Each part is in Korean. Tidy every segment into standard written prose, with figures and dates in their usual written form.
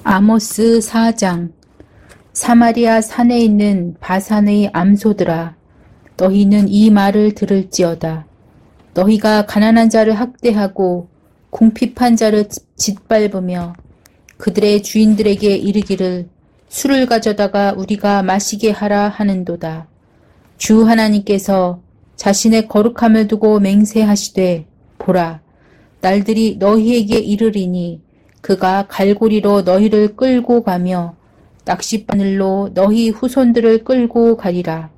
아모스 4장. 사마리아 산에 있는 바산의 암소들아, 너희는 이 말을 들을지어다. 너희가 가난한 자를 학대하고 궁핍한 자를 짓밟으며 그들의 주인들에게 이르기를 술을 가져다가 우리가 마시게 하라 하는도다. 주 하나님께서 자신의 거룩함을 두고 맹세하시되, 보라, 날들이 너희에게 이르리니 그가 갈고리로 너희를 끌고 가며 낚싯바늘로 너희 후손들을 끌고 가리라.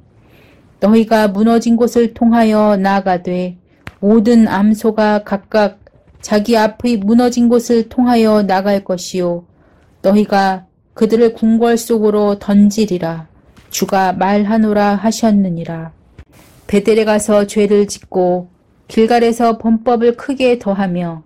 너희가 무너진 곳을 통하여 나아가되 모든 암소가 각각 자기 앞의 무너진 곳을 통하여 나갈 것이요, 너희가 그들을 궁궐 속으로 던지리라. 주가 말하노라 하셨느니라. 베델에 가서 죄를 짓고 길갈에서 범법을 크게 더하며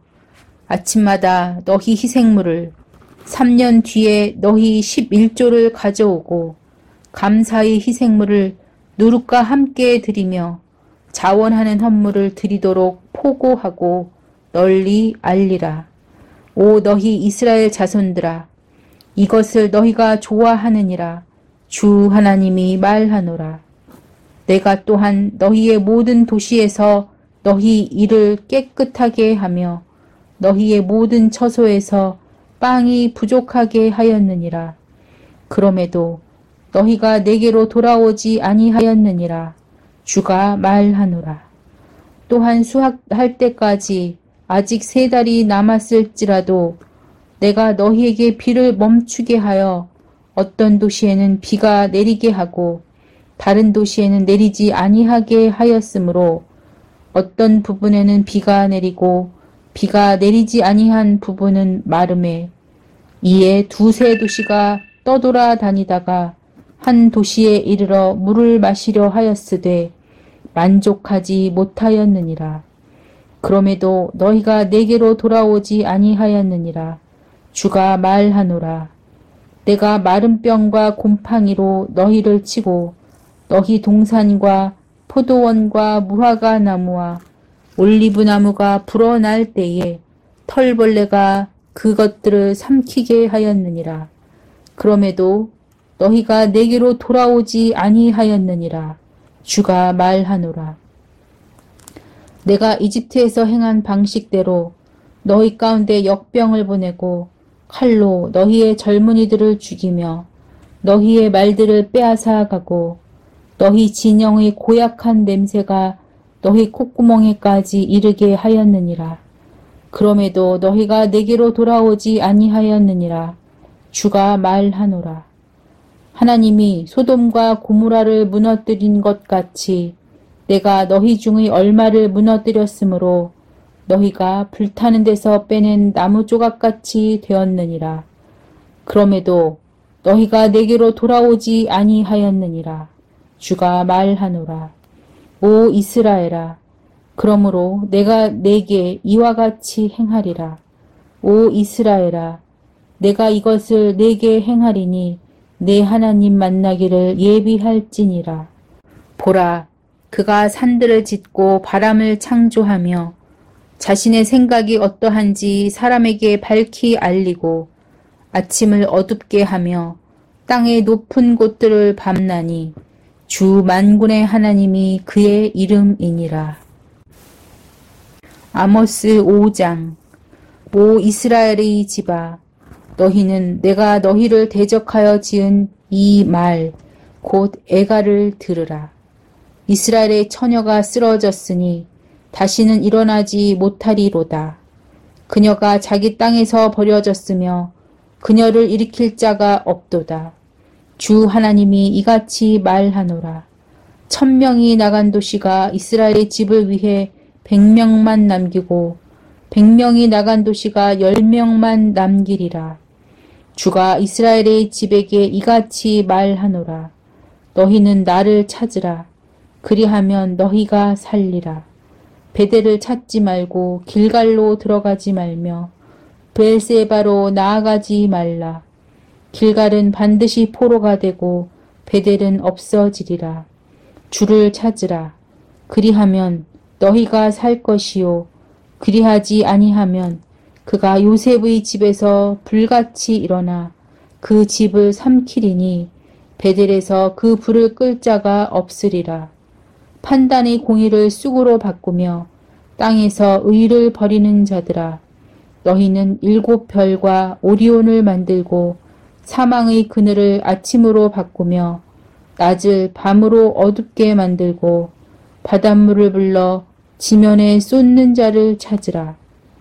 아침마다 너희 희생물을 3년 뒤에 너희 11조를 가져오고 감사의 희생물을 누룩과 함께 드리며 자원하는 헌물을 드리도록 포고하고 널리 알리라. 오 너희 이스라엘 자손들아, 이것을 너희가 좋아하느니라. 주 하나님이 말하노라. 내가 또한 너희의 모든 도시에서 너희 일을 깨끗하게 하며 너희의 모든 처소에서 빵이 부족하게 하였느니라. 그럼에도 너희가 내게로 돌아오지 아니하였느니라. 주가 말하노라. 또한 수확할 때까지 아직 3달이 남았을지라도 내가 너희에게 비를 멈추게 하여 어떤 도시에는 비가 내리게 하고 다른 도시에는 내리지 아니하게 하였으므로 어떤 부분에는 비가 내리고 비가 내리지 아니한 부분은 마름에, 이에 2-3 도시가 떠돌아 다니다가 한 도시에 이르러 물을 마시려 하였으되 만족하지 못하였느니라. 그럼에도 너희가 내게로 돌아오지 아니하였느니라. 주가 말하노라. 내가 마른 뼈과 곰팡이로 너희를 치고 너희 동산과 포도원과 무화과 나무와 올리브 나무가 불어날 때에 털벌레가 그것들을 삼키게 하였느니라. 그럼에도 너희가 내게로 돌아오지 아니하였느니라. 주가 말하노라. 내가 이집트에서 행한 방식대로 너희 가운데 역병을 보내고 칼로 너희의 젊은이들을 죽이며 너희의 말들을 빼앗아 가고 너희 진영의 고약한 냄새가 너희 콧구멍에까지 이르게 하였느니라. 그럼에도 너희가 내게로 돌아오지 아니하였느니라. 주가 말하노라. 하나님이 소돔과 고모라를 무너뜨린 것 같이 내가 너희 중의 얼마를 무너뜨렸으므로 너희가 불타는 데서 빼낸 나무 조각같이 되었느니라. 그럼에도 너희가 내게로 돌아오지 아니하였느니라. 주가 말하노라. 오 이스라엘아, 그러므로 내가 내게 이와 같이 행하리라. 오 이스라엘아, 내가 이것을 내게 행하리니 내 하나님 만나기를 예비할지니라. 보라, 그가 산들을 짓고 바람을 창조하며 자신의 생각이 어떠한지 사람에게 밝히 알리고 아침을 어둡게 하며 땅의 높은 곳들을 밤나니 주 만군의 하나님이 그의 이름이니라. 아모스 5장. 오 이스라엘의 집아, 너희는 내가 너희를 대적하여 지은 이 말 곧 애가를 들으라. 이스라엘의 처녀가 쓰러졌으니 다시는 일어나지 못하리로다. 그녀가 자기 땅에서 버려졌으며 그녀를 일으킬 자가 없도다. 주 하나님이 이같이 말하노라. 1000명이 나간 도시가 이스라엘의 집을 위해 100명만 남기고 100명이 나간 도시가 10명만 남기리라. 주가 이스라엘의 집에게 이같이 말하노라. 너희는 나를 찾으라. 그리하면 너희가 살리라. 베델을 찾지 말고 길갈로 들어가지 말며 브엘세바로 나아가지 말라. 길갈은 반드시 포로가 되고 베델은 없어지리라. 주를 찾으라. 그리하면 너희가 살 것이요, 그리하지 아니하면 그가 요셉의 집에서 불같이 일어나 그 집을 삼키리니 베델에서 그 불을 끌 자가 없으리라. 판단의 공의를 쑥으로 바꾸며 땅에서 의를 버리는 자들아, 너희는 일곱 별과 오리온을 만들고 사망의 그늘을 아침으로 바꾸며 낮을 밤으로 어둡게 만들고 바닷물을 불러 지면에 쏟는 자를 찾으라.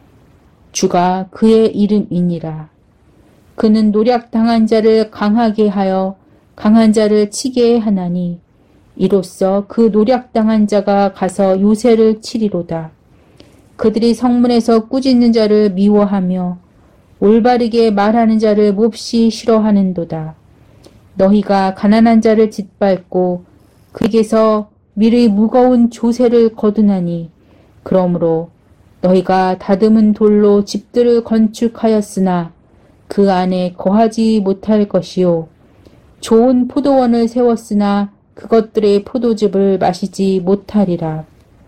주가 그의 이름이니라. 그는 노략당한 자를 강하게 하여 강한 자를 치게 하나니 이로써 그 노략당한 자가 가서 요새를 치리로다. 그들이 성문에서 꾸짖는 자를 미워하며 올바르게 말하는 자를 몹시 싫어하는도다. 너희가 가난한 자를 짓밟고 그에게서 밀의 무거운 조세를 거두나니 그러므로 너희가 다듬은 돌로 집들을 건축하였으나 그 안에 거하지 못할 것이요 좋은 포도원을 세웠으나 그것들의 포도즙을 마시지 못하리라.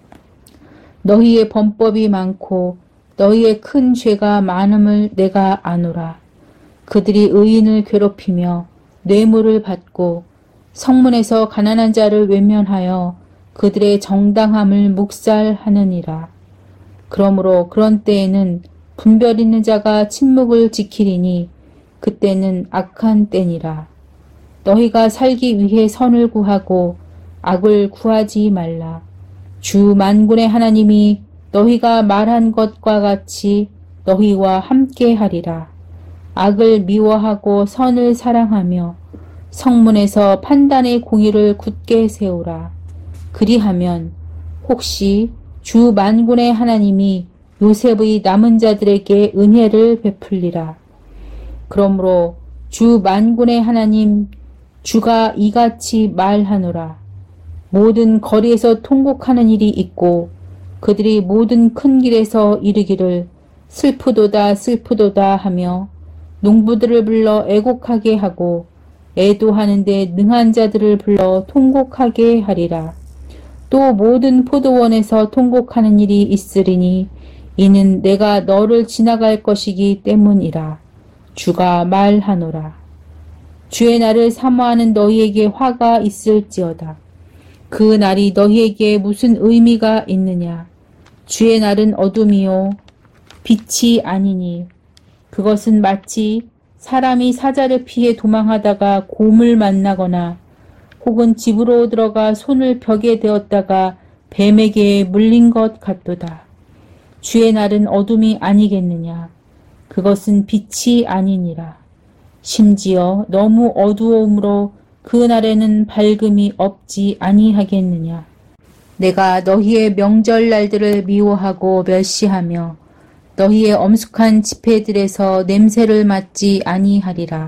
너희의 범법이 많고 너희의 큰 죄가 많음을 내가 아노라. 그들이 의인을 괴롭히며 뇌물을 받고 성문에서 가난한 자를 외면하여 그들의 정당함을 묵살하느니라. 그러므로 그런 때에는 분별 있는 자가 침묵을 지키리니 그때는 악한 때니라. 너희가 살기 위해 선을 구하고 악을 구하지 말라. 주 만군의 하나님이 너희가 말한 것과 같이 너희와 함께 하리라. 악을 미워하고 선을 사랑하며 성문에서 판단의 공의를 굳게 세우라. 그리하면 혹시 주 만군의 하나님이 요셉의 남은 자들에게 은혜를 베풀리라. 그러므로 주 만군의 하나님 주가 이같이 말하노라. 모든 거리에서 통곡하는 일이 있고 그들이 모든 큰 길에서 이르기를 슬프도다 슬프도다 하며 농부들을 불러 애곡하게 하고 애도하는데 능한 자들을 불러 통곡하게 하리라. 또 모든 포도원에서 통곡하는 일이 있으리니 이는 내가 너를 지나갈 것이기 때문이라. 주가 말하노라. 주의 날을 사모하는 너희에게 화가 있을지어다. 그 날이 너희에게 무슨 의미가 있느냐. 주의 날은 어둠이요 빛이 아니니 그것은 마치 사람이 사자를 피해 도망하다가 곰을 만나거나 혹은 집으로 들어가 손을 벽에 대었다가 뱀에게 물린 것 같도다. 주의 날은 어둠이 아니겠느냐. 그것은 빛이 아니니라. 심지어 너무 어두움으로 그 날에는 밝음이 없지 아니하겠느냐. 내가 너희의 명절날들을 미워하고 멸시하며 너희의 엄숙한 집회들에서 냄새를 맡지 아니하리라.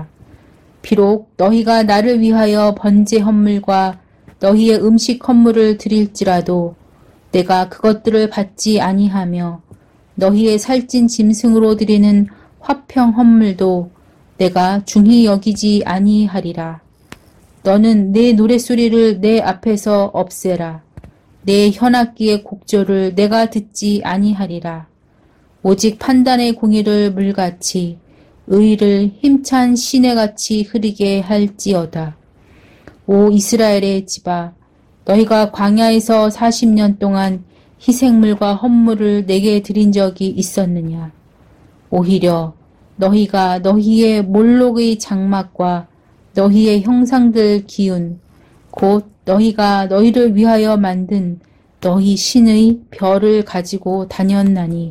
비록 너희가 나를 위하여 번제 헌물과 너희의 음식 헌물을 드릴지라도 내가 그것들을 받지 아니하며 너희의 살찐 짐승으로 드리는 화평 헌물도 내가 중히 여기지 아니하리라. 너는 내 노랫소리를 내 앞에서 없애라. 내 현악기의 곡조를 내가 듣지 아니하리라. 오직 판단의 공의를 물같이 의를 힘찬 시내같이 흐르게 할지어다. 오 이스라엘의 집아, 너희가 광야에서 40년 동안 희생물과 헌물을 내게 드린 적이 있었느냐. 오히려 너희가 너희의 몰록의 장막과 너희의 형상들 기운 곧 너희가 너희를 위하여 만든 너희 신의 별을 가지고 다녔나니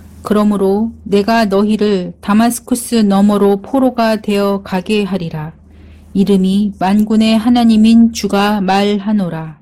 그러므로 내가 너희를 다마스쿠스 너머로 포로가 되어 가게 하리라. 이름이 만군의 하나님인 주가 말하노라.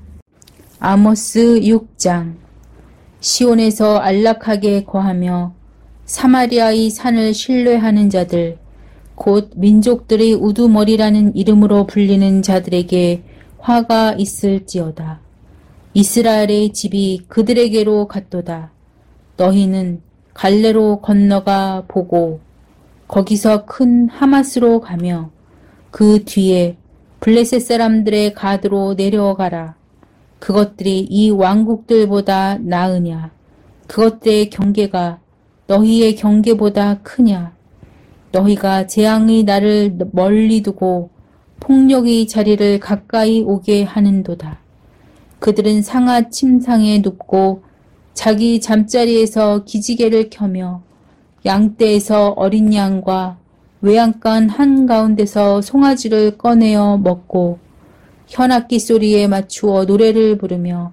아모스 6장. 시온에서 안락하게 거하며 사마리아의 산을 신뢰하는 자들 곧 민족들의 우두머리라는 이름으로 불리는 자들에게 화가 있을지어다. 이스라엘의 집이 그들에게로 갔도다. 너희는 갈레로 건너가 보고 거기서 큰 하맛으로 가며 그 뒤에 블레셋 사람들의 가드로 내려가라. 그것들이 이 왕국들보다 나으냐. 그것들의 경계가 너희의 경계보다 크냐? 너희가 재앙의 날을 멀리 두고 폭력의 자리를 가까이 오게 하는도다. 그들은 상아 침상에 눕고 자기 잠자리에서 기지개를 켜며 양떼에서 어린 양과 외양간 한가운데서 송아지를 꺼내어 먹고 현악기 소리에 맞추어 노래를 부르며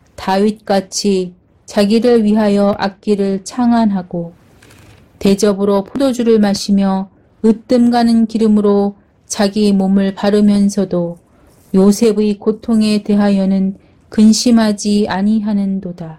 다윗같이 자기를 위하여 악기를 창안하고 대접으로 포도주를 마시며 으뜸 가는 기름으로 자기 몸을 바르면서도 요셉의 고통에 대하여는 근심하지 아니하는도다.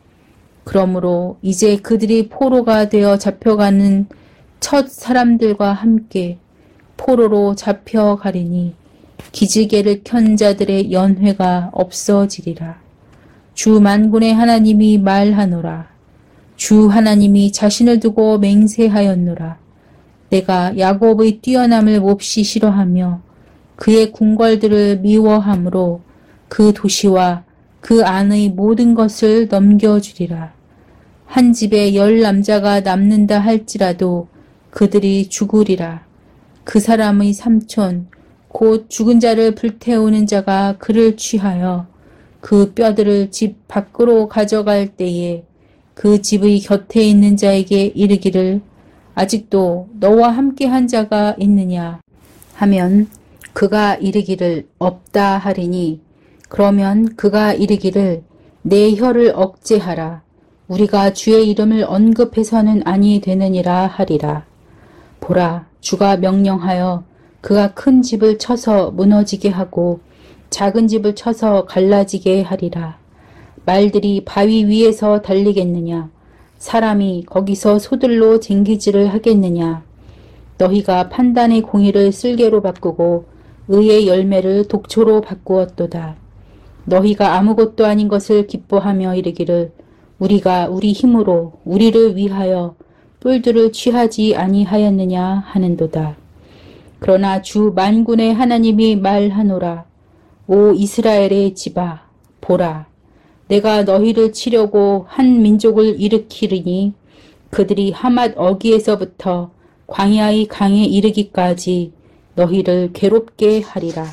그러므로 이제 그들이 포로가 되어 잡혀가는 첫 사람들과 함께 포로로 잡혀가리니 기지개를 켠 자들의 연회가 없어지리라. 주 만군의 하나님이 말하노라. 주 하나님이 자신을 두고 맹세하였노라. 내가 야곱의 뛰어남을 몹시 싫어하며 그의 궁궐들을 미워하므로 그 도시와 그 안의 모든 것을 넘겨주리라. 한 집에 10 남자가 남는다 할지라도 그들이 죽으리라. 그 사람의 삼촌 곧 죽은 자를 불태우는 자가 그를 취하여 그 뼈들을 집 밖으로 가져갈 때에 그 집의 곁에 있는 자에게 이르기를 아직도 너와 함께한 자가 있느냐 하면 그가 이르기를 없다 하리니 그러면 그가 이르기를 내 혀를 억제하라. 우리가 주의 이름을 언급해서는 아니 되느니라 하리라. 보라, 주가 명령하여 그가 큰 집을 쳐서 무너지게 하고 작은 집을 쳐서 갈라지게 하리라. 말들이 바위 위에서 달리겠느냐? 사람이 거기서 소들로 쟁기질을 하겠느냐? 너희가 판단의 공의를 쓸개로 바꾸고 의의 열매를 독초로 바꾸었도다. 너희가 아무것도 아닌 것을 기뻐하며 이르기를 우리가 우리 힘으로 우리를 위하여 뿔들을 취하지 아니하였느냐 하는도다. 그러나 주 만군의 하나님이 말하노라. 오 이스라엘의 집아 보라. 내가 너희를 치려고 한 민족을 일으키리니 그들이 하맛 어기에서부터 광야의 강에 이르기까지 너희를 괴롭게 하리라.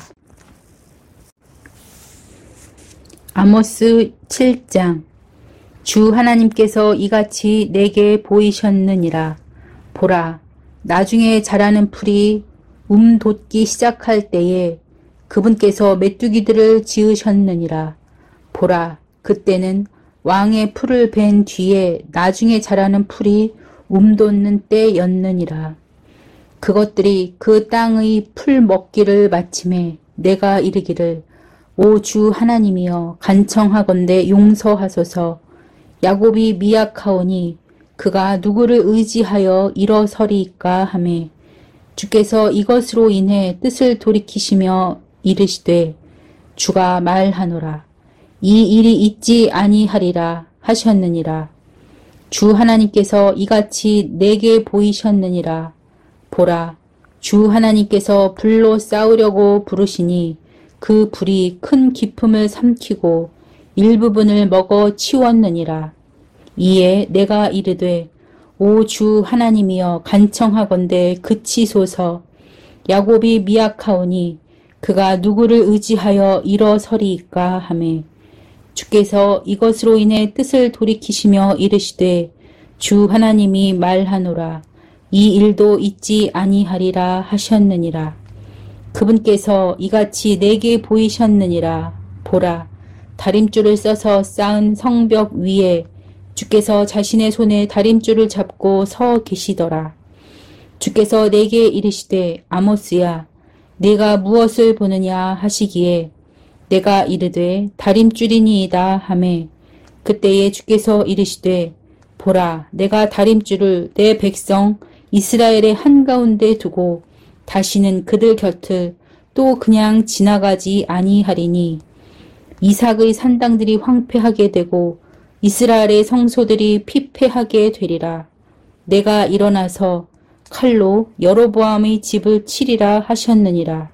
아모스 7장. 주 하나님께서 이같이 내게 보이셨느니라. 보라, 나중에 자라는 풀이 돋기 시작할 때에 그분께서 메뚜기들을 지으셨느니라. 보라, 그때는 왕의 풀을 벤 뒤에 나중에 자라는 풀이 돋는 때였느니라. 그것들이 그 땅의 풀 먹기를 마침에 내가 이르기를 오 주 하나님이여 간청하건대 용서하소서. 야곱이 미약하오니 그가 누구를 의지하여 일어서리이까 하매 주께서 이것으로 인해 뜻을 돌이키시며 이르시되 주가 말하노라. 이 일이 있지 아니하리라 하셨느니라. 주 하나님께서 이같이 내게 보이셨느니라. 보라, 주 하나님께서 불로 싸우려고 부르시니 그 불이 큰 기품을 삼키고 일부분을 먹어 치웠느니라. 이에 내가 이르되 오 주 하나님이여 간청하건대 그치소서. 야곱이 미약하오니 그가 누구를 의지하여 일어서리이까 하매 주께서 이것으로 인해 뜻을 돌이키시며 이르시되 주 하나님이 말하노라. 이 일도 있지 아니하리라 하셨느니라. 그분께서 이같이 내게 보이셨느니라. 보라, 다림줄을 써서 쌓은 성벽 위에 주께서 자신의 손에 다림줄을 잡고 서 계시더라. 주께서 내게 이르시되 아모스야, 네가 무엇을 보느냐 하시기에 내가 이르되 다림줄이니이다 하매 그때에 주께서 이르시되 보라, 내가 다림줄을 내 백성 이스라엘의 한가운데 두고 다시는 그들 곁을 또 그냥 지나가지 아니하리니 이삭의 산당들이 황폐하게 되고 이스라엘의 성소들이 피폐하게 되리라. 내가 일어나서 칼로 여로보암의 집을 치리라 하셨느니라.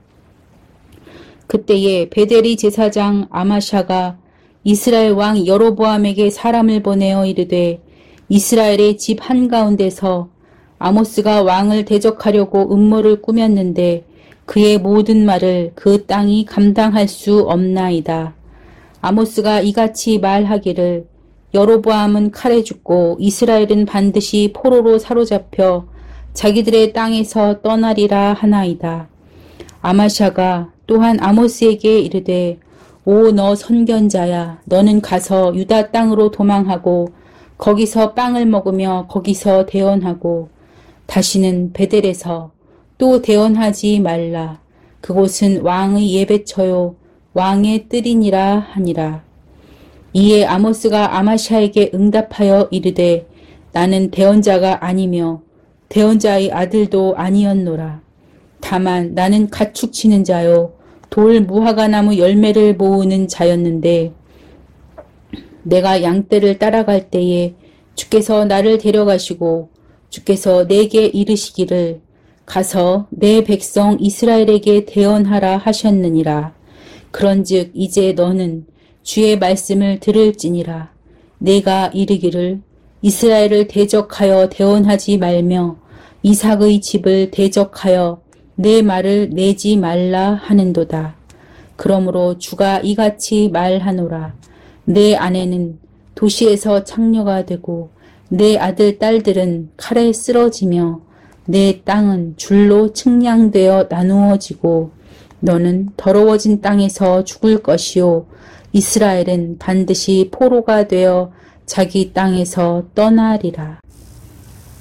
그때에 베델이 제사장 아마샤가 이스라엘 왕 여로보암에게 사람을 보내어 이르되 이스라엘의 집 한가운데서 아모스가 왕을 대적하려고 음모를 꾸몄는데 그의 모든 말을 그 땅이 감당할 수 없나이다. 아모스가 이같이 말하기를 여로보암은 칼에 죽고 이스라엘은 반드시 포로로 사로잡혀 자기들의 땅에서 떠나리라 하나이다. 아마샤가 또한 아모스에게 이르되 오 너 선견자야 너는 가서 유다 땅으로 도망하고 거기서 빵을 먹으며 거기서 대언하고 다시는 베델에서 또 대언하지 말라. 그곳은 왕의 예배처요 왕의 뜰이니라 하니라. 이에 아모스가 아마샤에게 응답하여 이르되 나는 대언자가 아니며 대언자의 아들도 아니었노라. 다만 나는 가축 치는 자요 돌 무화과나무 열매를 모으는 자였는데 내가 양떼를 따라갈 때에 주께서 나를 데려가시고 주께서 내게 이르시기를 가서 내 백성 이스라엘에게 대언하라 하셨느니라. 그런즉 이제 너는 주의 말씀을 들을지니라. 내가 이르기를 이스라엘을 대적하여 대언하지 말며 이삭의 집을 대적하여 내 말을 내지 말라 하는도다. 그러므로 주가 이같이 말하노라. 내 아내는 도시에서 창녀가 되고 내 아들 딸들은 칼에 쓰러지며 내 땅은 줄로 측량되어 나누어지고 너는 더러워진 땅에서 죽을 것이요 이스라엘은 반드시 포로가 되어 자기 땅에서 떠나리라.